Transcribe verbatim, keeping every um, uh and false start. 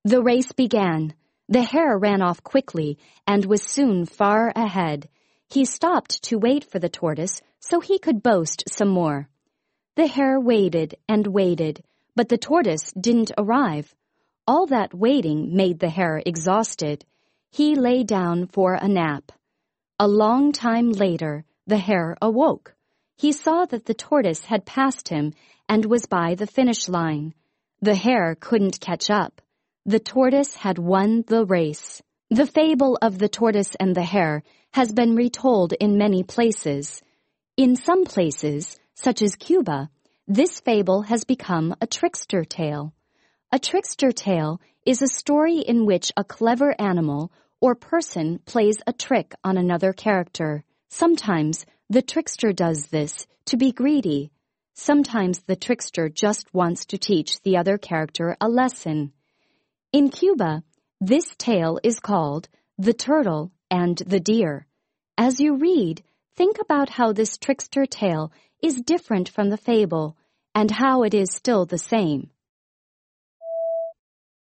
The race began. The hare ran off quickly and was soon far ahead. He stopped to wait for the tortoise so he could boast some more. The hare waited and waited, but the tortoise didn't arrive. All that waiting made the hare exhausted. He lay down for a nap. A long time later, the hare awoke. He saw that the tortoise had passed him and was by the finish line. The hare couldn't catch up. The tortoise had won the race. The fable of the tortoise and the hare has been retold in many places. In some places, such as Cuba, this fable has become a trickster tale. A trickster tale is a story in which a clever animal or person plays a trick on another character. Sometimes the trickster does this to be greedy. Sometimes the trickster just wants to teach the other character a lesson. In Cuba, this tale is called The Turtle and the Deer. As you read, think about how this trickster tale is different from the fable and how it is still the same.